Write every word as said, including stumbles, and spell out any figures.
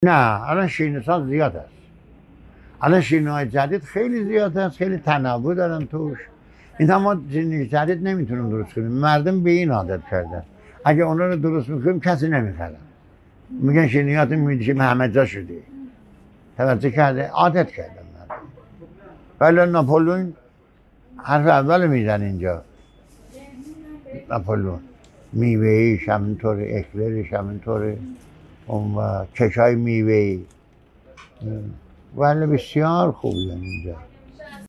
نه الان شیرینی‌ساز زیاد است. الان شیرینی‌های جدید خیلی زیاد است، خیلی تنوع دارن توش. این ما شیرینی جدید نمیتونیم درست کنیم. مردم به این عادت کردن. اگه اونا رو درست میکنیم کسی نمیخره. میگن شیرینیات میدیم همه جا شده. توجه کرده عادت کردن مردم. ولی ناپولون حرف اول میزن اینجا. ناپولون میوه‌ایش همینطوره، اکلرش همینطوره، اون کشای میوه‌ای ولی بسیار خوبی اینجا.